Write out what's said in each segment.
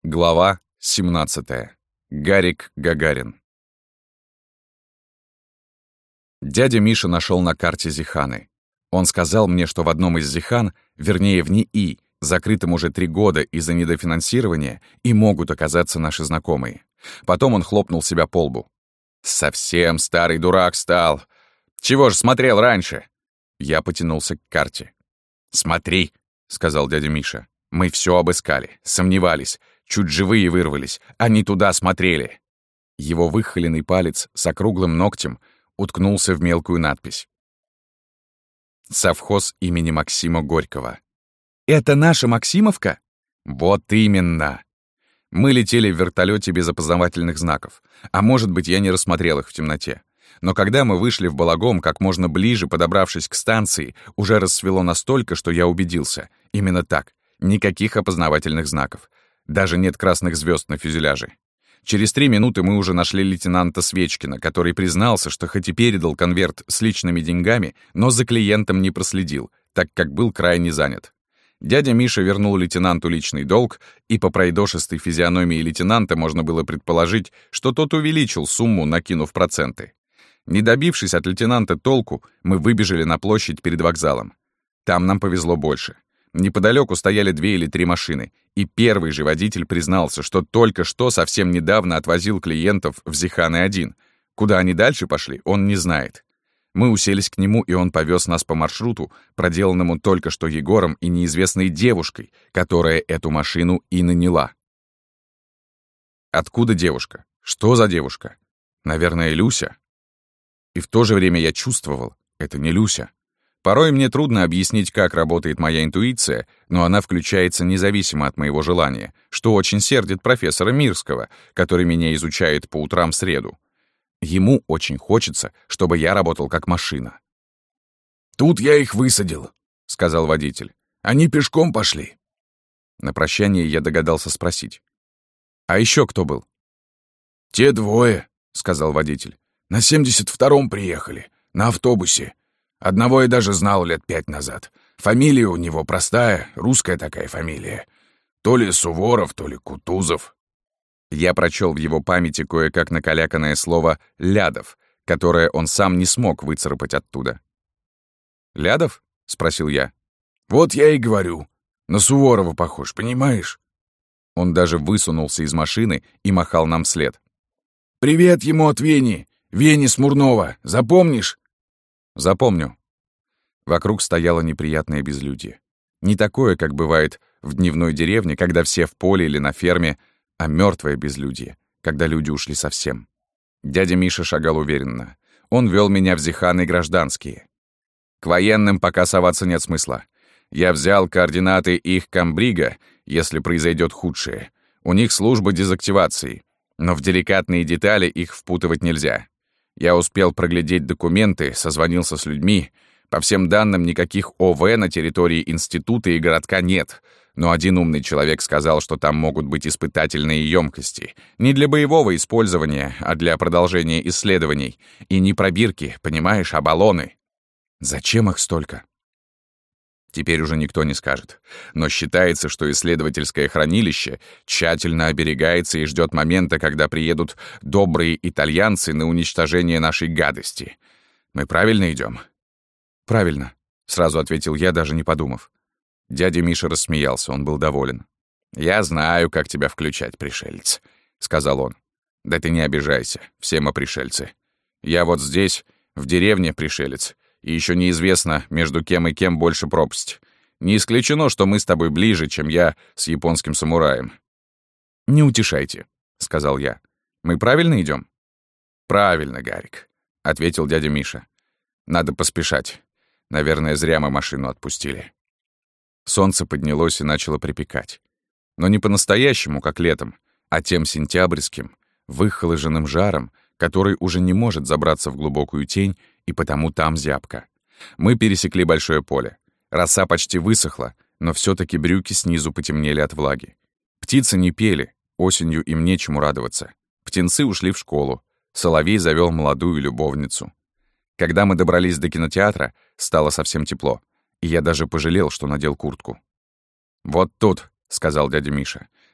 Глава 17. Гарик Гагарин. Дядя Миша нашел на карте Зиханы. Он сказал мне, что в одном из Зихан, вернее в НИИ, закрытым уже 3 года из-за недофинансирования, и могут оказаться наши знакомые. Потом он хлопнул себя по лбу. «Совсем старый дурак стал! Чего ж смотрел раньше?» Я потянулся к карте. «Смотри», — сказал дядя Миша. «Мы все обыскали, сомневались, чуть живые вырвались, они туда смотрели». Его выхоленный палец с округлым ногтем уткнулся в мелкую надпись. «Совхоз имени Максима Горького». «Это наша Максимовка?» «Вот именно!» Мы летели в вертолете без опознавательных знаков, а может быть, я не рассмотрел их в темноте. Но когда мы вышли в Балагом, как можно ближе подобравшись к станции, уже рассвело настолько, что я убедился. Именно так. Никаких опознавательных знаков. Даже нет красных звезд на фюзеляже. Через 3 минуты мы уже нашли лейтенанта Свечкина, который признался, что хоть и передал конверт с личными деньгами, но за клиентом не проследил, так как был крайне занят. Дядя Миша вернул лейтенанту личный долг, и по пройдошистой физиономии лейтенанта можно было предположить, что тот увеличил сумму, накинув проценты. Не добившись от лейтенанта толку, мы выбежали на площадь перед вокзалом. Там нам повезло больше. Неподалеку стояли 2 или 3 машины, и первый же водитель признался, что только что совсем недавно отвозил клиентов в Зиханы-1. Куда они дальше пошли, он не знает. Мы уселись к нему, и он повез нас по маршруту, проделанному только что Егором и неизвестной девушкой, которая эту машину и наняла. Откуда девушка? Что за девушка? Наверное, Люся? И в то же время я чувствовал, это не Люся. Порой мне трудно объяснить, как работает моя интуиция, но она включается независимо от моего желания, что очень сердит профессора Мирского, который меня изучает по утрам в среду. Ему очень хочется, чтобы я работал как машина. «Тут я их высадил», — сказал водитель. «Они пешком пошли». На прощание я догадался спросить. «А еще кто был?» «Те 2, — сказал водитель. «На 72-м приехали, на автобусе. Одного я даже знал лет 5 назад. Фамилия у него простая, русская такая фамилия. То ли Суворов, то ли Кутузов». Я прочел в его памяти кое-как накаляканное слово «Лядов», которое он сам не смог выцарапать оттуда. «Лядов?» — спросил я. «Вот я и говорю. На Суворова похож, понимаешь?» Он даже высунулся из машины и махал нам вслед. «Привет ему от Вени. Вени Смурнова. Запомнишь?» «Запомню». Вокруг стояло неприятное безлюдье. Не такое, как бывает в дневной деревне, когда все в поле или на ферме, а мертвое безлюдье, когда люди ушли совсем. Дядя Миша шагал уверенно. Он вел меня в Зиханы гражданские. К военным пока соваться нет смысла. Я взял координаты их комбрига, если произойдет худшее. У них служба дезактивации, но в деликатные детали их впутывать нельзя. Я успел проглядеть документы, созвонился с людьми. По всем данным, никаких ОВ на территории института и городка нет. Но один умный человек сказал, что там могут быть испытательные емкости. Не для боевого использования, а для продолжения исследований. И не пробирки, понимаешь, а баллоны. Зачем их столько? Теперь уже никто не скажет. Но считается, что исследовательское хранилище тщательно оберегается и ждет момента, когда приедут добрые итальянцы на уничтожение нашей гадости. Мы правильно идем? «Правильно», — сразу ответил я, даже не подумав. Дядя Миша рассмеялся, он был доволен. «Я знаю, как тебя включать, пришелец», — сказал он. «Да ты не обижайся, все мы пришельцы. Я вот здесь, в деревне, пришелец, и еще неизвестно, между кем и кем больше пропасть. Не исключено, что мы с тобой ближе, чем я с японским самураем». «Не утешайте», — сказал я. «Мы правильно идем?» «Правильно, Гарик», — ответил дядя Миша. «Надо поспешать. Наверное, зря мы машину отпустили». Солнце поднялось и начало припекать. Но не по-настоящему, как летом, а тем сентябрьским, выхоложенным жаром, который уже не может забраться в глубокую тень, и потому там зябко. Мы пересекли большое поле. Роса почти высохла, но все-таки брюки снизу потемнели от влаги. Птицы не пели, осенью им нечему радоваться. Птенцы ушли в школу. Соловей завел молодую любовницу. Когда мы добрались до кинотеатра, стало совсем тепло, и я даже пожалел, что надел куртку. «Вот тут», — сказал дядя Миша,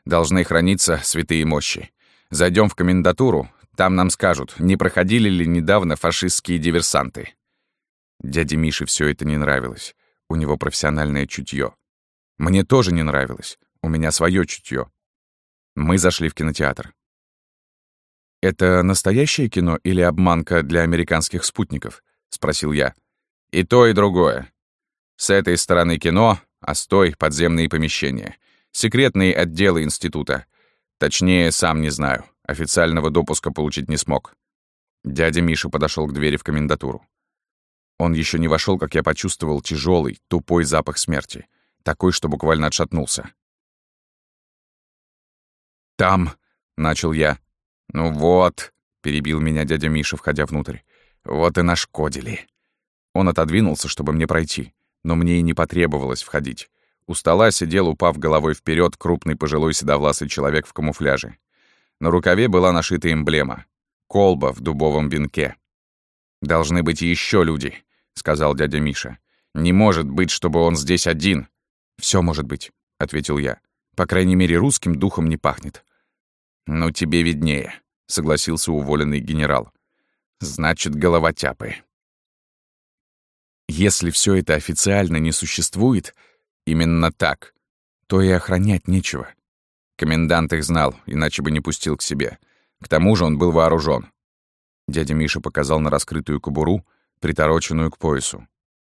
Должны храниться святые мощи. Зайдем в комендатуру, там нам скажут, не проходили ли недавно фашистские диверсанты. Дяде Мише все это не нравилось. У него профессиональное чутье. Мне тоже не нравилось. У меня свое чутье. Мы зашли в кинотеатр. «Это настоящее кино или обманка для американских спутников?» — спросил я. «И то, и другое. С этой стороны кино, а с той — подземные помещения. Секретные отделы института. Точнее, сам не знаю. Официального допуска получить не смог». Дядя Миша подошел к двери в комендатуру. Он еще не вошел, как я почувствовал тяжелый, тупой запах смерти. Такой, что буквально отшатнулся. «Там», — начал я. «Ну вот», — перебил меня дядя Миша, входя внутрь. «Вот и нашкодили». Он отодвинулся, чтобы мне пройти, но мне и не потребовалось входить. У стола сидел, упав головой вперед, крупный пожилой седовласый человек в камуфляже. На рукаве была нашита эмблема — колба в дубовом венке. «Должны быть еще люди», — сказал дядя Миша. «Не может быть, чтобы он здесь один». «Все может быть», — ответил я. «По крайней мере, русским духом не пахнет». «Ну, тебе виднее», — согласился уволенный генерал. «Значит, головотяпы». Если все это официально не существует, именно так, то и охранять нечего. Комендант их знал, иначе бы не пустил к себе. К тому же он был вооружен. Дядя Миша показал на раскрытую кобуру, притороченную к поясу.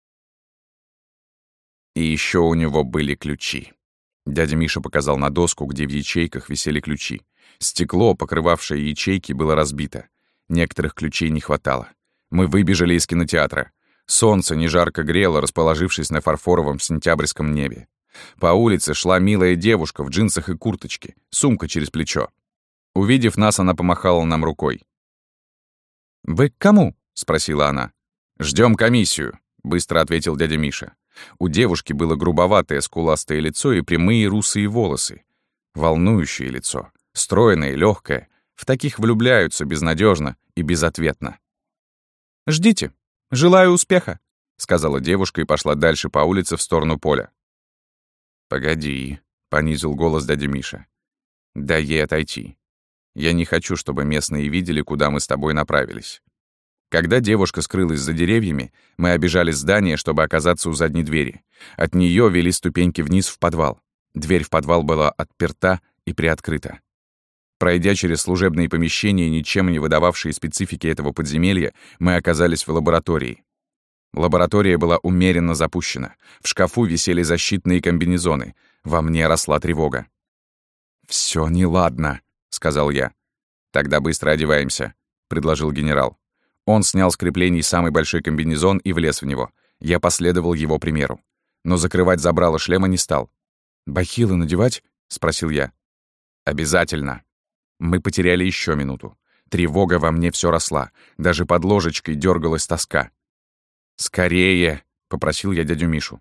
И еще у него были ключи. Дядя Миша показал на доску, где в ячейках висели ключи. Стекло, покрывавшее ячейки, было разбито. Некоторых ключей не хватало. Мы выбежали из кинотеатра. Солнце не жарко грело, расположившись на фарфоровом сентябрьском небе. По улице шла милая девушка в джинсах и курточке, сумка через плечо. Увидев нас, она помахала нам рукой. «Вы к кому?» — спросила она. «Ждем комиссию», — быстро ответил дядя Миша. У девушки было грубоватое скуластое лицо и прямые русые волосы. Волнующее лицо, стройное, легкое. В таких влюбляются безнадежно и безответно. «Ждите. Желаю успеха», — сказала девушка и пошла дальше по улице в сторону поля. «Погоди», — понизил голос дядя Миша. «Дай ей отойти. Я не хочу, чтобы местные видели, куда мы с тобой направились». Когда девушка скрылась за деревьями, мы обежали здание, чтобы оказаться у задней двери. От нее вели ступеньки вниз в подвал. Дверь в подвал была отперта и приоткрыта. Пройдя через служебные помещения, ничем не выдававшие специфики этого подземелья, мы оказались в лаборатории. Лаборатория была умеренно запущена. В шкафу висели защитные комбинезоны. Во мне росла тревога. «Всё неладно», — сказал я. «Тогда быстро одеваемся», — предложил генерал. Он снял с креплений самый большой комбинезон и влез в него. Я последовал его примеру. Но закрывать забрало шлема не стал. «Бахилы надевать?» — спросил я. «Обязательно». Мы потеряли еще минуту. Тревога во мне все росла. Даже под ложечкой дергалась тоска. «Скорее!» — попросил я дядю Мишу.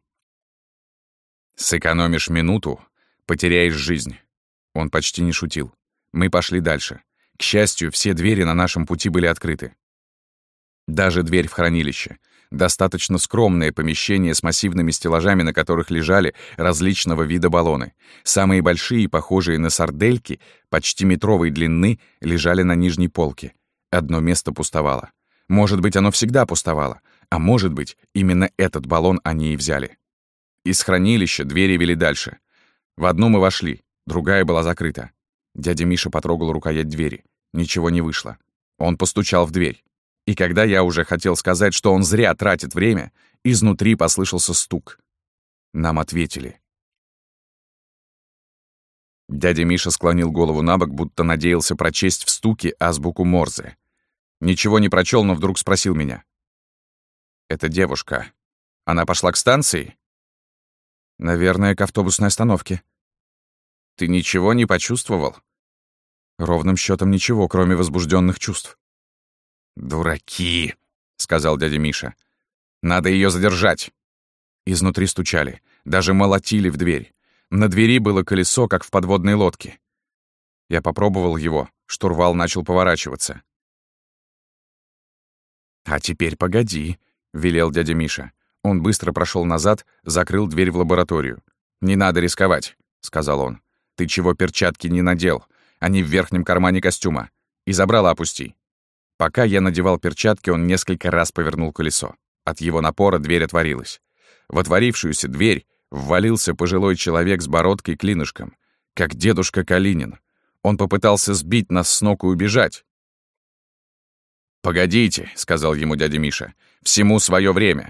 «Сэкономишь минуту, потеряешь жизнь». Он почти не шутил. Мы пошли дальше. К счастью, все двери на нашем пути были открыты. Даже дверь в хранилище. Достаточно скромное помещение с массивными стеллажами, на которых лежали различного вида баллоны. Самые большие, похожие на сардельки, почти метровой длины, лежали на нижней полке. Одно место пустовало. Может быть, оно всегда пустовало. А может быть, именно этот баллон они и взяли. Из хранилища двери вели дальше. В одну мы вошли, другая была закрыта. Дядя Миша потрогал рукоять двери. Ничего не вышло. Он постучал в дверь. И когда я уже хотел сказать, что он зря тратит время, изнутри послышался стук. Нам ответили. Дядя Миша склонил голову набок, будто надеялся прочесть в стуке азбуку Морзе. Ничего не прочел, но вдруг спросил меня. «Это девушка. Она пошла к станции?» «Наверное, к автобусной остановке». «Ты ничего не почувствовал?» «Ровным счетом ничего, кроме возбужденных чувств». «Дураки», — сказал дядя Миша. «Надо ее задержать». Изнутри стучали, даже молотили в дверь. На двери было колесо, как в подводной лодке. Я попробовал его, штурвал начал поворачиваться. «А теперь погоди», — велел дядя Миша. Он быстро прошел назад, закрыл дверь в лабораторию. «Не надо рисковать», — сказал он. Ты чего перчатки не надел? Они в верхнем кармане костюма. И забрало опусти». Пока я надевал перчатки, он несколько раз повернул колесо. От его напора дверь отворилась. В отворившуюся дверь ввалился пожилой человек с бородкой-клинышком, как дедушка Калинин. Он попытался сбить нас с ног и убежать. «Погодите», — сказал ему дядя Миша, — «всему свое время».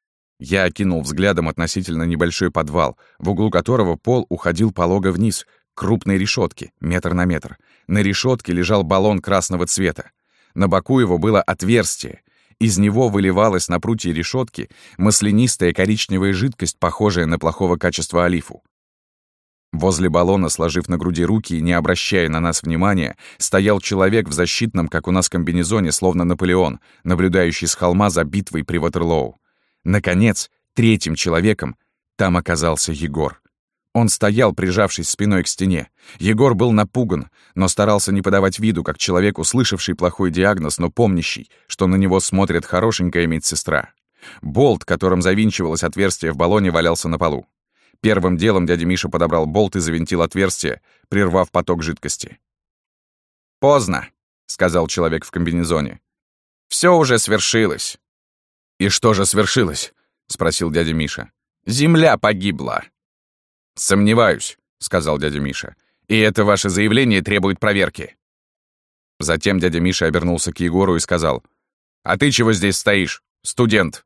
Я окинул взглядом относительно небольшой подвал, в углу которого пол уходил полого вниз, к крупной решетке, метр на метр. На решетке лежал баллон красного цвета. На боку его было отверстие. Из него выливалась на прутье решетки маслянистая коричневая жидкость, похожая на плохого качества олифу. Возле баллона, сложив на груди руки и не обращая на нас внимания, стоял человек в защитном, как у нас, комбинезоне, словно Наполеон, наблюдающий с холма за битвой при Ватерлоу. Наконец, третьим человеком там оказался Егор. Он стоял, прижавшись спиной к стене. Егор был напуган, но старался не подавать виду, как человек, услышавший плохой диагноз, но помнящий, что на него смотрит хорошенькая медсестра. Болт, которым завинчивалось отверстие в баллоне, валялся на полу. Первым делом дядя Миша подобрал болт и завинтил отверстие, прервав поток жидкости. «Поздно», — сказал человек в комбинезоне. «Всё уже свершилось». «И что же свершилось?» — спросил дядя Миша. «Земля погибла». «Сомневаюсь», — сказал дядя Миша. «И это ваше заявление требует проверки». Затем дядя Миша обернулся к Егору и сказал: «А ты чего здесь стоишь, студент?»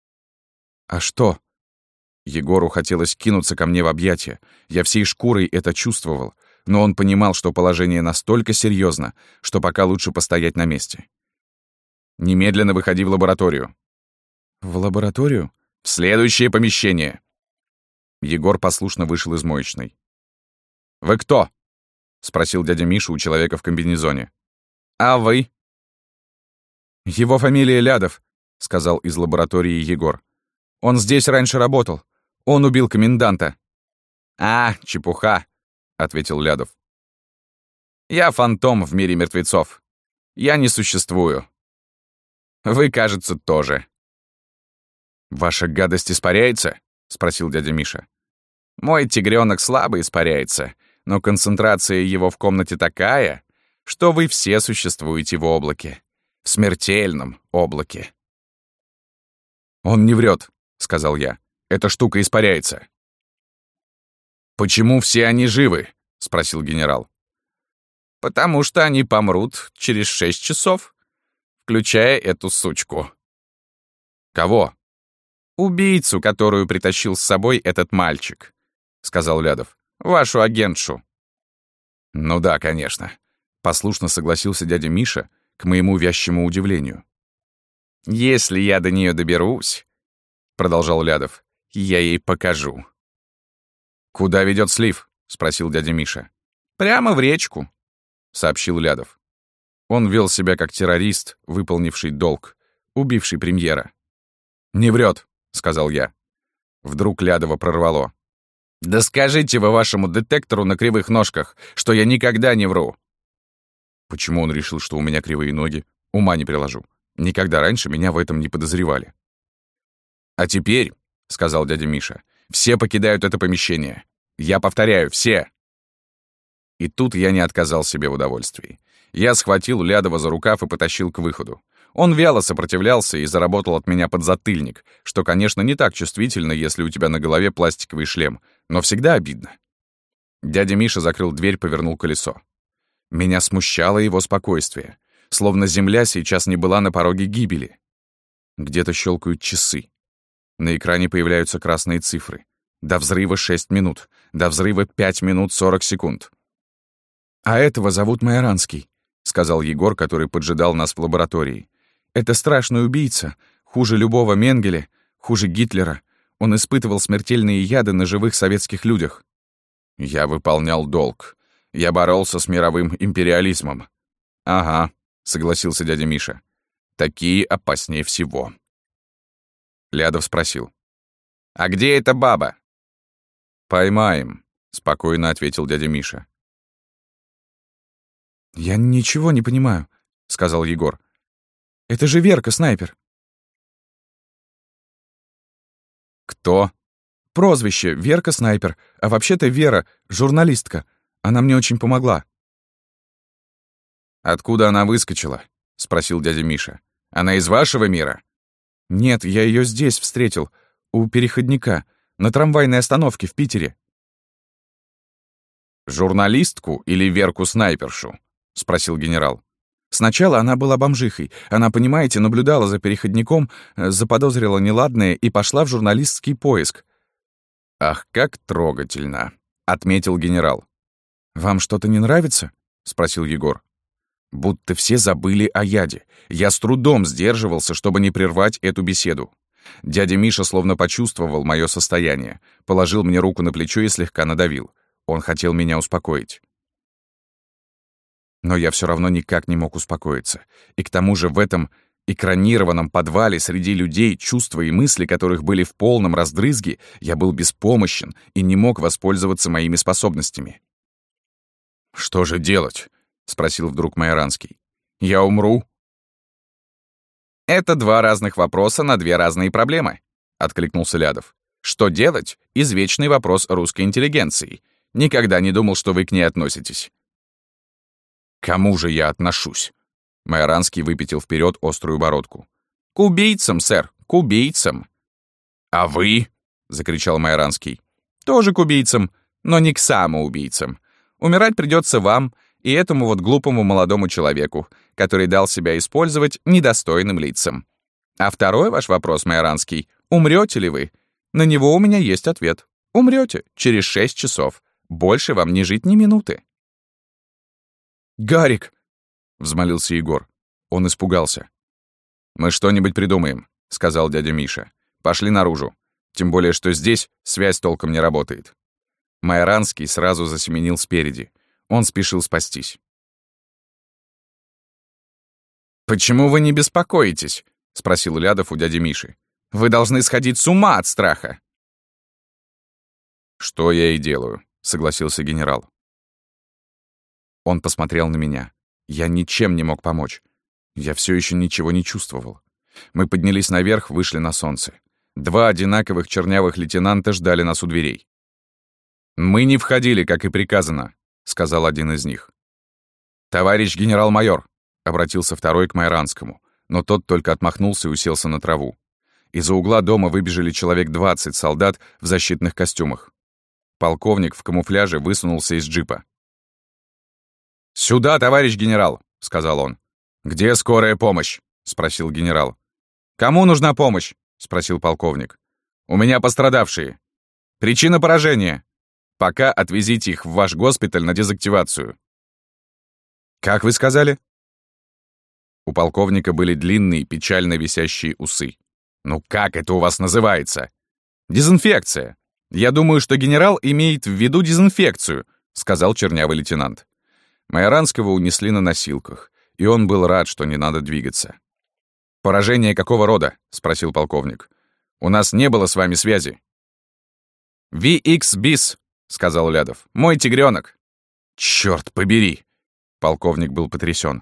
«А что?» Егору хотелось кинуться ко мне в объятия. Я всей шкурой это чувствовал, но он понимал, что положение настолько серьезно, что пока лучше постоять на месте. «Немедленно выходи в лабораторию». «В лабораторию?» «В следующее помещение». Егор послушно вышел из моечной. «Вы кто?» — спросил дядя Миша у человека в комбинезоне. «А вы?» «Его фамилия Лядов», — сказал из лаборатории Егор. «Он здесь раньше работал. Он убил коменданта». «А, чепуха», — ответил Лядов. «Я фантом в мире мертвецов. Я не существую. Вы, кажется, тоже». «Ваша гадость испаряется?» — спросил дядя Миша. «Мой тигрёнок слабо испаряется, но концентрация его в комнате такая, что вы все существуете в облаке. В смертельном облаке». «Он не врет», — сказал я. «Эта штука испаряется». «Почему все они живы?» — спросил генерал. «Потому что они помрут через 6 часов, включая эту сучку». «Кого?» «Убийцу, которую притащил с собой этот мальчик», — сказал Лядов. «Вашу агентшу». «Ну да, конечно», — послушно согласился дядя Миша, к моему вящему удивлению. «Если я до нее доберусь», — продолжал Лядов, — «я ей покажу». «Куда ведет слив?» — спросил дядя Миша. «Прямо в речку», — сообщил Лядов. Он вел себя как террорист, выполнивший долг, убивший премьера. «Не врет», — сказал я. Вдруг Лядова прорвало. «Да скажите вы вашему детектору на кривых ножках, что я никогда не вру». Почему он решил, что у меня кривые ноги? Ума не приложу. Никогда раньше меня в этом не подозревали. «А теперь», — сказал дядя Миша, — «все покидают это помещение. Я повторяю, все». И тут я не отказал себе в удовольствии. Я схватил Лядова за рукав и потащил к выходу. Он вяло сопротивлялся и заработал от меня подзатыльник, что, конечно, не так чувствительно, если у тебя на голове пластиковый шлем, но всегда обидно. Дядя Миша закрыл дверь, повернул колесо. Меня смущало его спокойствие, словно земля сейчас не была на пороге гибели. Где-то щелкают часы. На экране появляются красные цифры. До взрыва 6 минут, до взрыва 5 минут 40 секунд. «А этого зовут Майоранский», — сказал Егор, который поджидал нас в лаборатории. «Это страшный убийца, хуже любого Менгеля, хуже Гитлера. Он испытывал смертельные яды на живых советских людях». «Я выполнял долг. Я боролся с мировым империализмом». «Ага», — согласился дядя Миша. «Такие опаснее всего». Лядов спросил. «А где эта баба?» «Поймаем», — спокойно ответил дядя Миша. «Я ничего не понимаю», — сказал Егор. «Это же Верка, снайпер». «Кто?» «Прозвище Верка, снайпер, а вообще-то Вера, журналистка. Она мне очень помогла». «Откуда она выскочила?» — спросил дядя Миша. «Она из вашего мира?» «Нет, я ее здесь встретил, у переходника, на трамвайной остановке в Питере». «Журналистку или Верку-снайпершу?» — спросил генерал. Сначала она была бомжихой. Она, понимаете, наблюдала за переходником, заподозрила неладное и пошла в журналистский поиск. «Ах, как трогательно!» — отметил генерал. «Вам что-то не нравится?» — спросил Егор. Будто все забыли о яде. Я с трудом сдерживался, чтобы не прервать эту беседу. Дядя Миша словно почувствовал мое состояние, положил мне руку на плечо и слегка надавил. Он хотел меня успокоить. Но я все равно никак не мог успокоиться. И к тому же в этом экранированном подвале среди людей, чувства и мысли которых были в полном раздрызге, я был беспомощен и не мог воспользоваться моими способностями. «Что же делать?» — спросил вдруг Майоранский. «Я умру?» «Это два разных вопроса на две разные проблемы», — откликнулся Лядов. «Что делать? Извечный вопрос русской интеллигенции. Никогда не думал, что вы к ней относитесь». «К кому же я отношусь?» Майоранский выпятил вперед острую бородку. «К убийцам, сэр, к убийцам». «А вы?» — закричал Майоранский. «Тоже к убийцам, но не к самоубийцам. Умирать придется вам и этому вот глупому молодому человеку, который дал себя использовать недостойным лицам. А второй ваш вопрос, Майоранский, умрете ли вы? На него у меня есть ответ. Умрете через 6 часов. Больше вам не жить ни минуты». «Гарик!» — взмолился Егор. Он испугался. «Мы что-нибудь придумаем», — сказал дядя Миша. «Пошли наружу. Тем более, что здесь связь толком не работает». Майоранский сразу засеменил спереди. Он спешил спастись. «Почему вы не беспокоитесь?» — спросил Лядов у дяди Миши. «Вы должны сходить с ума от страха». «Что я и делаю», — согласился генерал. Он посмотрел на меня. Я ничем не мог помочь. Я все еще ничего не чувствовал. Мы поднялись наверх, вышли на солнце. 2 одинаковых чернявых лейтенанта ждали нас у дверей. «Мы не входили, как и приказано», — сказал один из них. «Товарищ генерал-майор», — обратился второй к Майоранскому, но тот только отмахнулся и уселся на траву. Из-за угла дома выбежали человек 20 солдат в защитных костюмах. Полковник в камуфляже высунулся из джипа. «Сюда, товарищ генерал», — сказал он. «Где скорая помощь?» — спросил генерал. «Кому нужна помощь?» — спросил полковник. «У меня пострадавшие. Причина поражения. Пока отвезите их в ваш госпиталь на дезактивацию». «Как вы сказали?» У полковника были длинные, печально висящие усы. «Ну как это у вас называется?» «Дезинфекция. Я думаю, что генерал имеет в виду дезинфекцию», — сказал чернявый лейтенант. Майоранского унесли на носилках, и он был рад, что не надо двигаться. «Поражение какого рода?» — спросил полковник. «У нас не было с вами связи». «VX-БИС», — сказал Лядов. «Мой тигрёнок». «Чёрт побери!» — полковник был потрясён.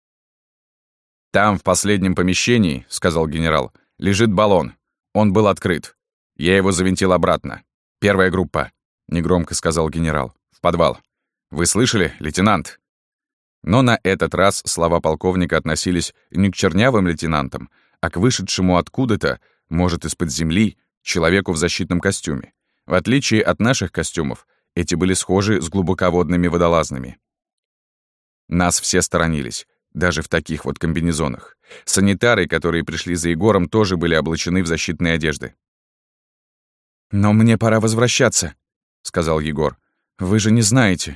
«Там, в последнем помещении, — сказал генерал, — лежит баллон. Он был открыт. Я его завинтил обратно. Первая группа, — негромко сказал генерал, — в подвал. Вы слышали, лейтенант?» Но на этот раз слова полковника относились не к чернявым лейтенантам, а к вышедшему откуда-то, может, из-под земли, человеку в защитном костюме. В отличие от наших костюмов, эти были схожи с глубоководными водолазными. Нас все сторонились, даже в таких вот комбинезонах. Санитары, которые пришли за Егором, тоже были облачены в защитные одежды. «Но мне пора возвращаться», — сказал Егор. «Вы же не знаете».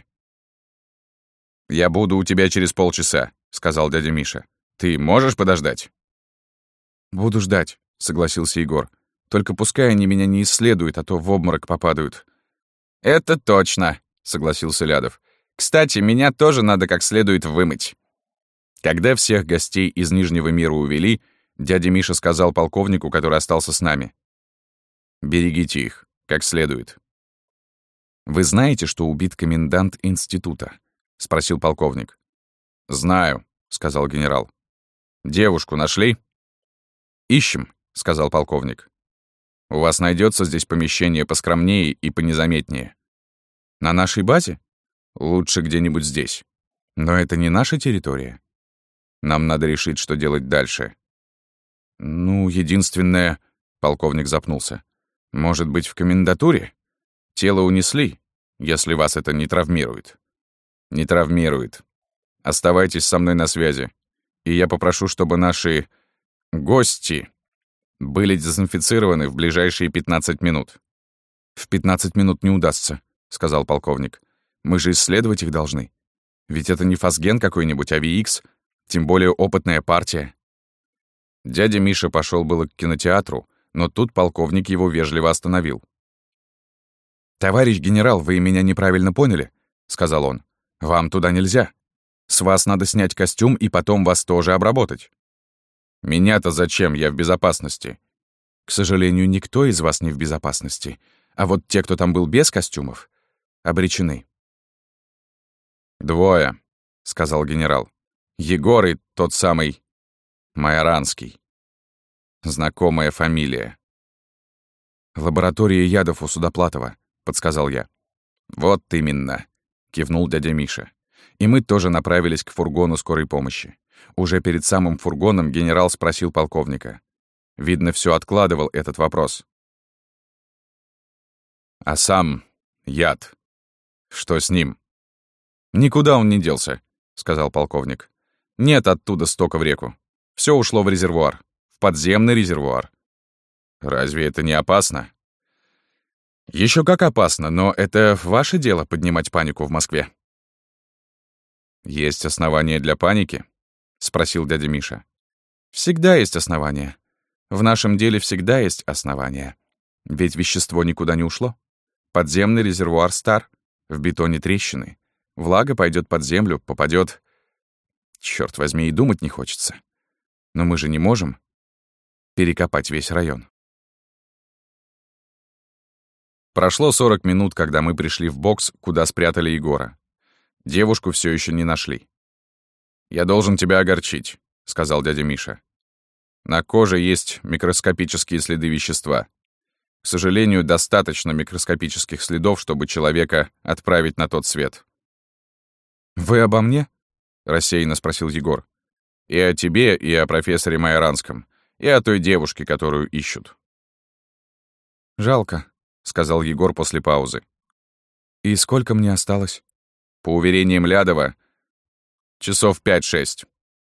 «Я буду у тебя через полчаса», — сказал дядя Миша. «Ты можешь подождать?» «Буду ждать», — согласился Егор. «Только пускай они меня не исследуют, а то в обморок попадают». «Это точно», — согласился Лядов. «Кстати, меня тоже надо как следует вымыть». Когда всех гостей из Нижнего мира увели, дядя Миша сказал полковнику, который остался с нами: «Берегите их, как следует». «Вы знаете, что убит комендант института?» — спросил полковник. «Знаю», — сказал генерал. «Девушку нашли?» «Ищем», — сказал полковник. «У вас найдется здесь помещение поскромнее и понезаметнее». «На нашей базе?» Лучше где-нибудь здесь. Но это не наша территория. Нам надо решить, что делать дальше. Ну, единственное... Полковник запнулся. Может быть, в комендатуре? Тело унесли, если вас это не травмирует. Не травмирует. Оставайтесь со мной на связи. И я попрошу, чтобы наши гости были дезинфицированы в ближайшие 15 минут. «В 15 минут не удастся», — сказал полковник. «Мы же исследовать их должны. Ведь это не фазген какой-нибудь, а VX, тем более опытная партия». Дядя Миша пошел было к кинотеатру, но тут полковник его вежливо остановил. «Товарищ генерал, вы меня неправильно поняли», — сказал он. «Вам туда нельзя. С вас надо снять костюм и потом вас тоже обработать». «Меня-то зачем? Я в безопасности». «К сожалению, никто из вас не в безопасности. А вот те, кто там был без костюмов, обречены». «Двое», — сказал генерал. «Егор и тот самый Майоранский. Знакомая фамилия». «Лаборатория ядов у Судоплатова», — подсказал я. «Вот именно», — кивнул дядя Миша. И мы тоже направились к фургону скорой помощи. Уже перед самым фургоном генерал спросил полковника. Видно, все откладывал этот вопрос. «А сам яд. Что с ним?» «Никуда он не делся», — сказал полковник. «Нет оттуда стока в реку. Все ушло в резервуар. В подземный резервуар». «Разве это не опасно?» Еще как опасно, но это ваше дело поднимать панику в Москве». «Есть основания для паники?» — спросил дядя Миша. «Всегда есть основания. В нашем деле всегда есть основания. Ведь вещество никуда не ушло. Подземный резервуар стар, в бетоне трещины. Влага пойдет под землю, попадет. Черт возьми, и думать не хочется. Но мы же не можем перекопать весь район». Прошло 40 минут, когда мы пришли в бокс, куда спрятали Егора. Девушку все еще не нашли. «Я должен тебя огорчить», — сказал дядя Миша. «На коже есть микроскопические следы вещества. К сожалению, достаточно микроскопических следов, чтобы человека отправить на тот свет». «Вы обо мне?» — рассеянно спросил Егор. «И о тебе, и о профессоре Майоранском, и о той девушке, которую ищут». «Жалко», — сказал Егор после паузы. «И сколько мне осталось?» «По уверениям Лядова, часов 5-6.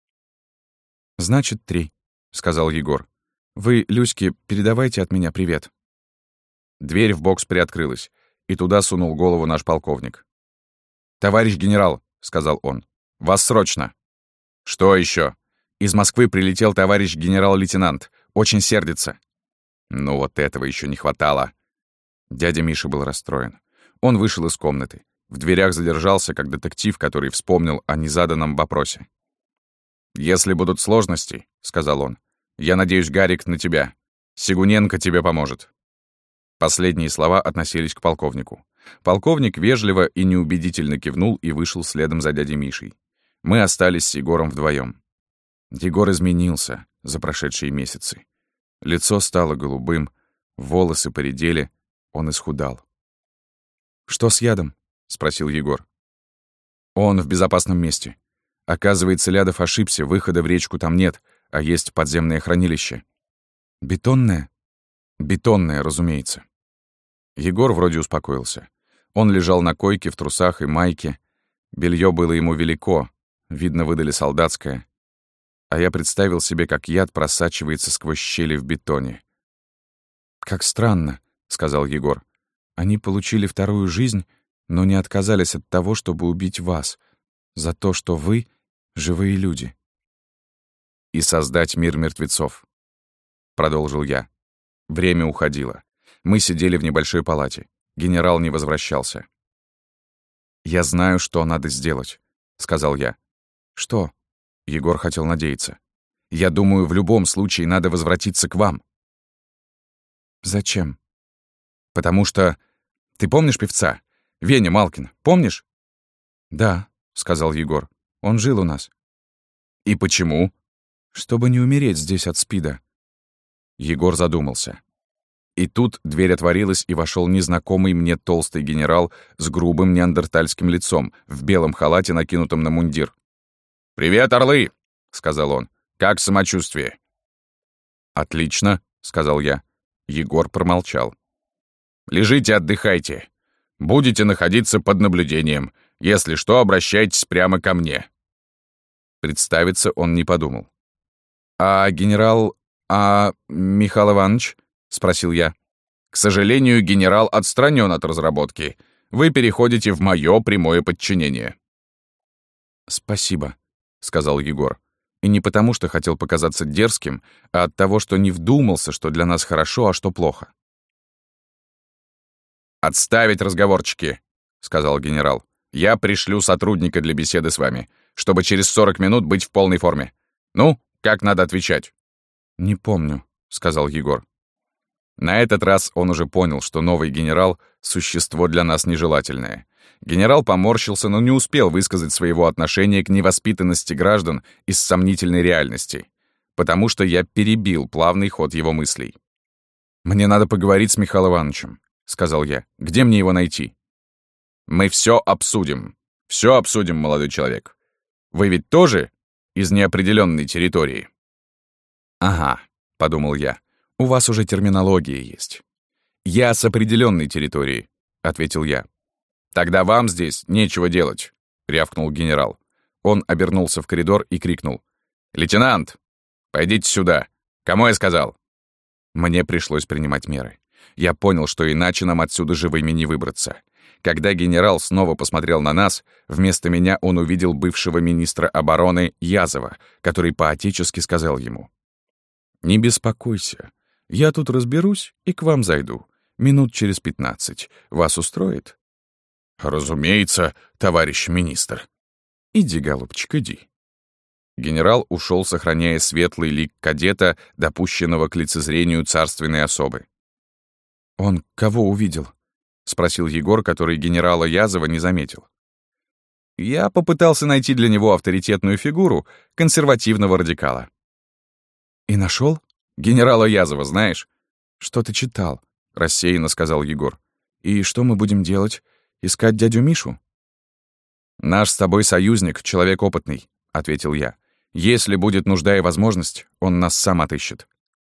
«Значит, 3», — сказал Егор. «Вы, Люське, передавайте от меня привет». Дверь в бокс приоткрылась, и туда сунул голову наш полковник. «Товарищ генерал», — сказал он, — «вас срочно». «Что еще? Из Москвы прилетел товарищ генерал-лейтенант. Очень сердится». Ну вот этого еще не хватало. Дядя Миша был расстроен. Он вышел из комнаты. В дверях задержался, как детектив, который вспомнил о незаданном вопросе. «Если будут сложности, — сказал он, — я надеюсь, Гарик, на тебя. Сигуненко тебе поможет». Последние слова относились к полковнику. Полковник вежливо и неубедительно кивнул и вышел следом за дядей Мишей. Мы остались с Егором вдвоем. Егор изменился за прошедшие месяцы. Лицо стало голубым, волосы поредели, он исхудал. «Что с ядом?» — спросил Егор. «Он в безопасном месте. Оказывается, Лядов ошибся, выхода в речку там нет, а есть подземное хранилище». «Бетонное?» «Бетонное, разумеется». Егор вроде успокоился. Он лежал на койке в трусах и майке. Белье было ему велико, видно, выдали солдатское. А я представил себе, как яд просачивается сквозь щели в бетоне. «Как странно», — сказал Егор. «Они получили вторую жизнь, но не отказались от того, чтобы убить вас, за то, что вы — живые люди». «И создать мир мертвецов», — продолжил я. Время уходило. Мы сидели в небольшой палате. Генерал не возвращался. «Я знаю, что надо сделать», — сказал я. «Что?» — Егор хотел надеяться. «Я думаю, в любом случае надо возвратиться к вам». «Зачем?» «Потому что... Ты помнишь певца? Веня Малкин, помнишь?» «Да», — сказал Егор. «Он жил у нас». «И почему?» «Чтобы не умереть здесь от СПИДа». Егор задумался. И тут дверь отворилась, и вошел незнакомый мне толстый генерал с грубым неандертальским лицом, в белом халате, накинутом на мундир. «Привет, орлы!» — сказал он. «Как самочувствие?» «Отлично», — сказал я. Егор промолчал. «Лежите, отдыхайте. Будете находиться под наблюдением. Если что, обращайтесь прямо ко мне». Представиться он не подумал. «А генерал... Михаил Иванович?» — спросил я. «К сожалению, генерал отстранен от разработки. Вы переходите в мое прямое подчинение». «Спасибо», — сказал Егор. И не потому, что хотел показаться дерзким, а от того, что не вдумался, что для нас хорошо, а что плохо. «Отставить разговорчики», — сказал генерал. «Я пришлю сотрудника для беседы с вами, чтобы через 40 минут быть в полной форме. Ну, как надо отвечать?» «Не помню», — сказал Егор. На этот раз он уже понял, что новый генерал — существо для нас нежелательное. Генерал поморщился, но не успел высказать своего отношения к невоспитанности граждан из сомнительной реальности, потому что я перебил плавный ход его мыслей. «Мне надо поговорить с Михаилом Ивановичем», — сказал я. «Где мне его найти?» «Мы все обсудим. Все обсудим, молодой человек. Вы ведь тоже из неопределенной территории?» «Ага», — подумал я. «У вас уже терминология есть». «Я с определенной территории», — ответил я. «Тогда вам здесь нечего делать», — рявкнул генерал. Он обернулся в коридор и крикнул. «Лейтенант, пойдите сюда. Кому я сказал?» Мне пришлось принимать меры. Я понял, что иначе нам отсюда живыми не выбраться. Когда генерал снова посмотрел на нас, вместо меня он увидел бывшего министра обороны Язова, который по-отечески сказал ему: «Не беспокойся. Я тут разберусь и к вам зайду. Минут через 15. Вас устроит?» «Разумеется, товарищ министр». «Иди, голубчик, иди». Генерал ушел, сохраняя светлый лик кадета, допущенного к лицезрению царственной особы. «Он кого увидел?» — спросил Егор, который генерала Язова не заметил. Я попытался найти для него авторитетную фигуру консервативного радикала. «И нашел? Генерала Язова знаешь?» «Что ты читал?» — рассеянно сказал Егор. «И что мы будем делать? Искать дядю Мишу?» «Наш с тобой союзник, человек опытный», — ответил я. «Если будет нужда и возможность, он нас сам отыщет».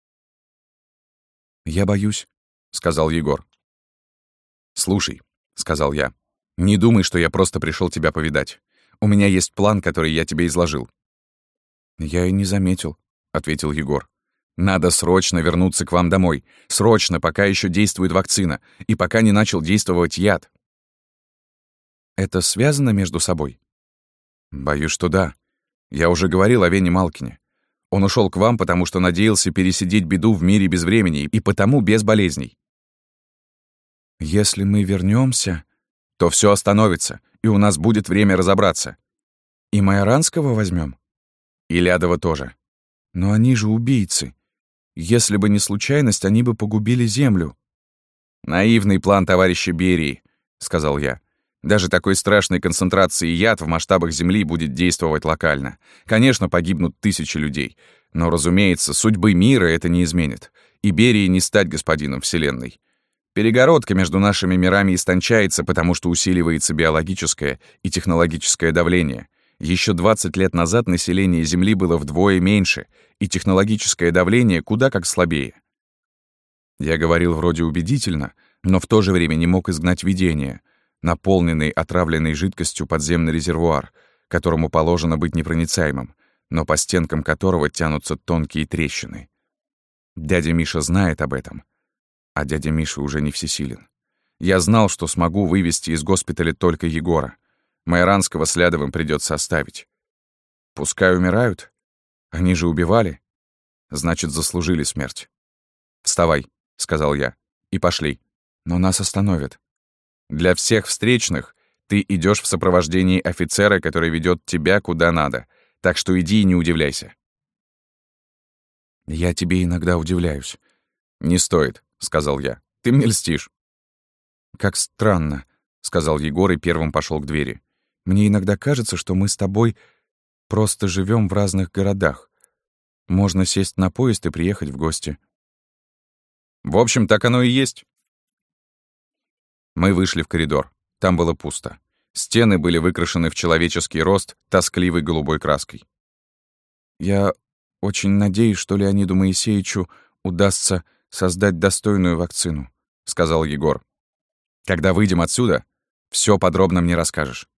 «Я боюсь», — сказал Егор. «Слушай», — сказал я, — «не думай, что я просто пришел тебя повидать. У меня есть план, который я тебе изложил». «Я и не заметил», — ответил Егор. «Надо срочно вернуться к вам домой. Срочно, пока еще действует вакцина, и пока не начал действовать яд». «Это связано между собой?» «Боюсь, что да. Я уже говорил о Вене Малкине. Он ушел к вам, потому что надеялся пересидеть беду в мире без времени и потому без болезней». «Если мы вернемся, то все остановится, и у нас будет время разобраться. И Майоранского возьмем? И Лядова тоже. Но они же убийцы. Если бы не случайность, они бы погубили Землю». «Наивный план товарища Берии», — сказал я. «Даже такой страшной концентрации яд в масштабах Земли будет действовать локально. Конечно, погибнут тысячи людей. Но, разумеется, судьбы мира это не изменит. И Берии не стать господином Вселенной. Перегородка между нашими мирами истончается, потому что усиливается биологическое и технологическое давление. Еще 20 лет назад население Земли было вдвое меньше, и технологическое давление куда как слабее». Я говорил вроде убедительно, но в то же время не мог изгнать видение, наполненный отравленной жидкостью подземный резервуар, которому положено быть непроницаемым, но по стенкам которого тянутся тонкие трещины. Дядя Миша знает об этом, а дядя Миша уже не всесилен. Я знал, что смогу вывести из госпиталя только Егора. Майоранского с Лядовым придется оставить. Пускай умирают. Они же убивали. Значит, заслужили смерть. «Вставай», — сказал я, — «и пошли. Но нас остановят. Для всех встречных ты идешь в сопровождении офицера, который ведет тебя куда надо. Так что иди и не удивляйся». «Я тебе иногда удивляюсь». «Не стоит», — сказал я. «Ты мне льстишь». «Как странно», — сказал Егор и первым пошел к двери. «Мне иногда кажется, что мы с тобой просто живем в разных городах. Можно сесть на поезд и приехать в гости». В общем, так оно и есть. Мы вышли в коридор. Там было пусто. Стены были выкрашены в человеческий рост тоскливой голубой краской. «Я очень надеюсь, что Леониду Моисеевичу удастся создать достойную вакцину», — сказал Егор. «Когда выйдем отсюда, все подробно мне расскажешь».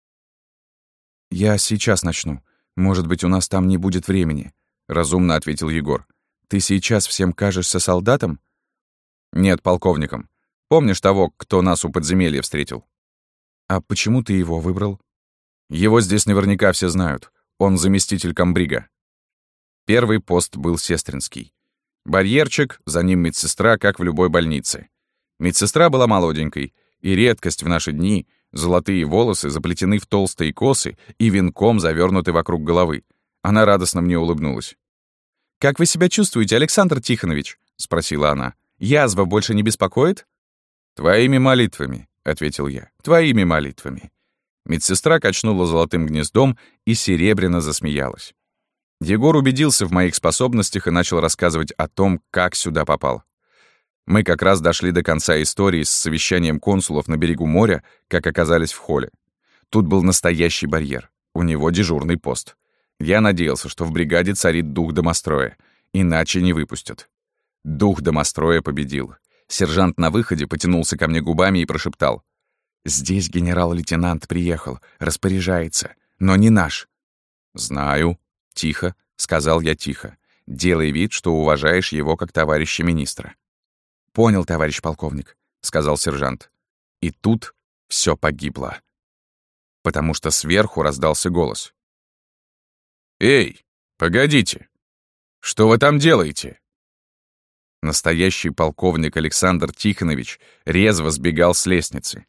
«Я сейчас начну. Может быть, у нас там не будет времени», — разумно ответил Егор. «Ты сейчас всем кажешься солдатом?» «Нет, полковником. Помнишь того, кто нас у подземелья встретил?» «А почему ты его выбрал?» «Его здесь наверняка все знают. Он заместитель комбрига». Первый пост был сестринский. Барьерчик, за ним медсестра, как в любой больнице. Медсестра была молоденькой, и редкость в наши дни — золотые волосы заплетены в толстые косы и венком завернуты вокруг головы. Она радостно мне улыбнулась. «Как вы себя чувствуете, Александр Тихонович?» — спросила она. «Язва больше не беспокоит?» «Твоими молитвами», — ответил я. «Твоими молитвами». Медсестра качнула золотым гнездом и серебряно засмеялась. Егор убедился в моих способностях и начал рассказывать о том, как сюда попал. Мы как раз дошли до конца истории с совещанием консулов на берегу моря, как оказались в холле. Тут был настоящий барьер, у него дежурный пост. Я надеялся, что в бригаде царит дух домостроя, иначе не выпустят. Дух домостроя победил. Сержант на выходе потянулся ко мне губами и прошептал: «Здесь генерал-лейтенант приехал, распоряжается, но не наш». «Знаю. Тихо», — сказал я тихо. «Делай вид, что уважаешь его как товарища министра». «Понял, товарищ полковник», — сказал сержант. И тут все погибло. Потому что сверху раздался голос. «Эй, погодите! Что вы там делаете?» Настоящий полковник Александр Тихонович резво сбегал с лестницы.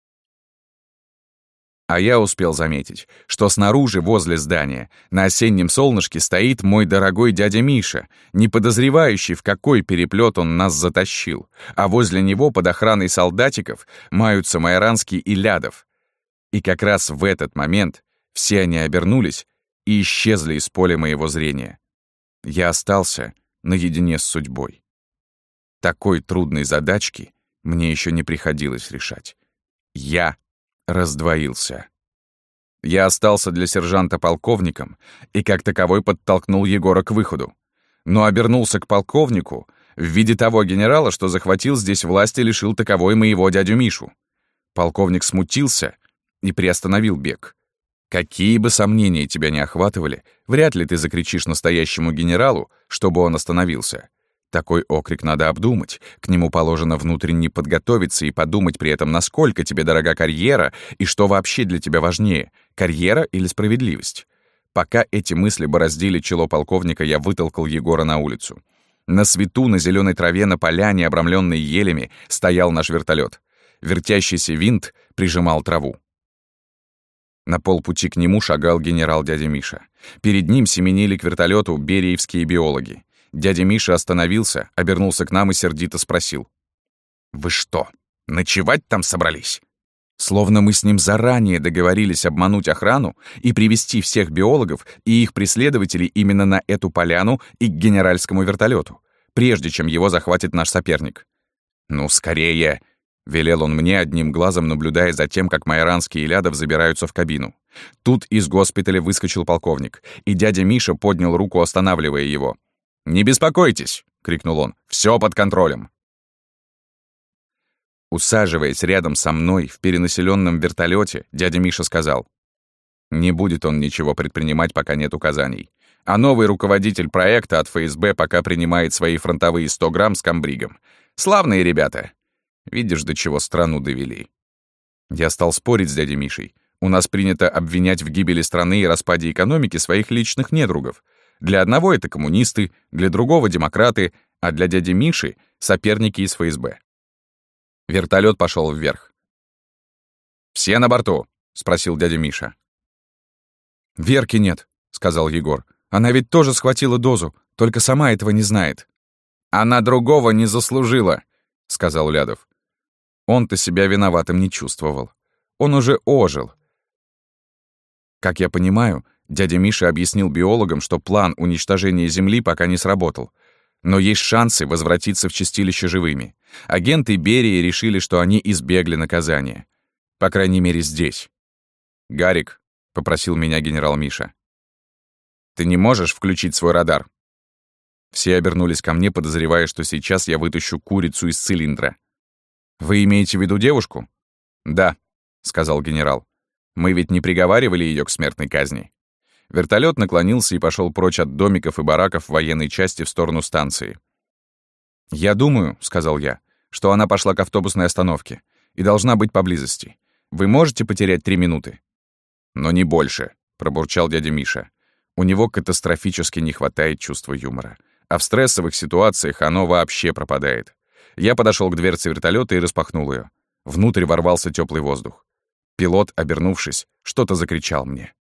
А я успел заметить, что снаружи, возле здания, на осеннем солнышке стоит мой дорогой дядя Миша, не подозревающий, в какой переплет он нас затащил, а возле него под охраной солдатиков маются Майоранский и Лядов. И как раз в этот момент все они обернулись и исчезли из поля моего зрения. Я остался наедине с судьбой. Такой трудной задачки мне еще не приходилось решать. Я раздвоился. Я остался для сержанта полковником и как таковой подтолкнул Егора к выходу. Но обернулся к полковнику в виде того генерала, что захватил здесь власть и лишил таковой моего дядю Мишу. Полковник смутился и приостановил бег. Какие бы сомнения тебя ни охватывали, вряд ли ты закричишь настоящему генералу, чтобы он остановился. Такой окрик надо обдумать, к нему положено внутренне подготовиться и подумать при этом, насколько тебе дорога карьера и что вообще для тебя важнее — карьера или справедливость. Пока эти мысли бороздили чело полковника, я вытолкал Егора на улицу. На свету, на зеленой траве, на поляне, обрамленной елями, стоял наш вертолет. Вертящийся винт прижимал траву. На полпути к нему шагал генерал дядя Миша. Перед ним семенили к вертолету бериевские биологи. Дядя Миша остановился, обернулся к нам и сердито спросил: «Вы что, ночевать там собрались?» Словно мы с ним заранее договорились обмануть охрану и привести всех биологов и их преследователей именно на эту поляну и к генеральскому вертолету, прежде чем его захватит наш соперник. «Ну, скорее!» — велел он мне, одним глазом наблюдая за тем, как Майоранский и Лядов забираются в кабину. Тут из госпиталя выскочил полковник, и дядя Миша поднял руку, останавливая его. «Не беспокойтесь!» — крикнул он. «Всё под контролем!» Усаживаясь рядом со мной в перенаселенном вертолете, дядя Миша сказал: «Не будет он ничего предпринимать, пока нет указаний. А новый руководитель проекта от ФСБ пока принимает свои фронтовые 100 грамм с комбригом. Славные ребята! Видишь, до чего страну довели». Я стал спорить с дядей Мишей. У нас принято обвинять в гибели страны и распаде экономики своих личных недругов. Для одного это коммунисты, для другого — демократы, а для дяди Миши — соперники из ФСБ. Вертолет пошел вверх. «Все на борту?» — спросил дядя Миша. «Верки нет», — сказал Егор. «Она ведь тоже схватила дозу, только сама этого не знает». «Она другого не заслужила», — сказал Лядов. Он-то себя виноватым не чувствовал. Он уже ожил. Как я понимаю, дядя Миша объяснил биологам, что план уничтожения Земли пока не сработал. Но есть шансы возвратиться в чистилище живыми. Агенты Берии решили, что они избегли наказания. По крайней мере, здесь. «Гарик», — попросил меня генерал Миша, — «ты не можешь включить свой радар?» Все обернулись ко мне, подозревая, что сейчас я вытащу курицу из цилиндра. «Вы имеете в виду девушку?» «Да», — сказал генерал. «Мы ведь не приговаривали ее к смертной казни». Вертолет наклонился и пошел прочь от домиков и бараков военной части в сторону станции. «Я думаю», — сказал я, — «что она пошла к автобусной остановке и должна быть поблизости. Вы можете потерять 3 минуты?» «Но не больше», — пробурчал дядя Миша. У него катастрофически не хватает чувства юмора. А в стрессовых ситуациях оно вообще пропадает. Я подошел к дверце вертолета и распахнул ее. Внутрь ворвался теплый воздух. Пилот, обернувшись, что-то закричал мне.